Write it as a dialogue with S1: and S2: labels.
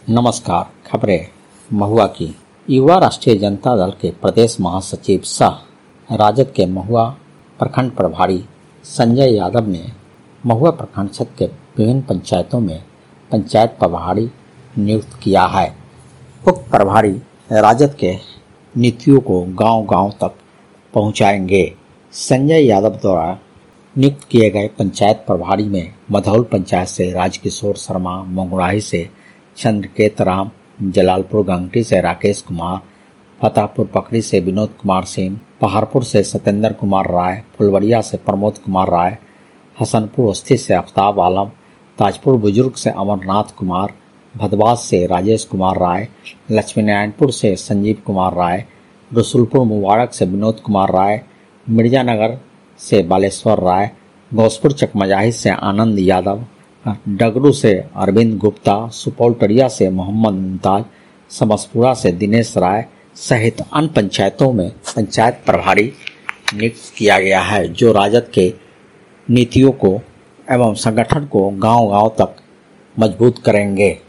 S1: नमस्कार। खबरें महुआ की। युवा राष्ट्रीय जनता दल के प्रदेश महासचिव सह राजद के महुआ प्रखंड प्रभारी संजय यादव ने महुआ प्रखंड क्षेत्र के विभिन्न पंचायतों में पंचायत प्रभारी नियुक्त किया है। उक्त प्रभारी राजद के नीतियों को गांव-गांव तक पहुंचाएंगे। संजय यादव द्वारा नियुक्त किए गए पंचायत प्रभारी में मधौल पंचायत से राजकिशोर शर्मा, मंगुराही से चंद्रकेत राम, जलालपुर गंगटी से राकेश कुमार, फतेहपुर पकड़ी से विनोद कुमार सिंह, पहाड़पुर से सत्येंद्र कुमार राय, फुलवरिया से प्रमोद कुमार राय, हसनपुर स्थित से आफ्ताब आलम, ताजपुर बुजुर्ग से अमरनाथ कुमार, भदवास से राजेश कुमार राय, लक्ष्मीनारायणपुर से संजीव कुमार राय, रसुलपुर मुबारक से विनोद कुमार राय, मिर्जानगर से बालेश्वर राय, घोसपुर चकमजाही से आनंद यादव, डगरू से अरविंद गुप्ता, सुपौल टरिया से मोहम्मद मुमताज, समसपुरा से दिनेश राय सहित अन्य पंचायतों में पंचायत प्रभारी नियुक्त किया गया है, जो राजद के नीतियों को एवं संगठन को गांव-गांव तक मजबूत करेंगे।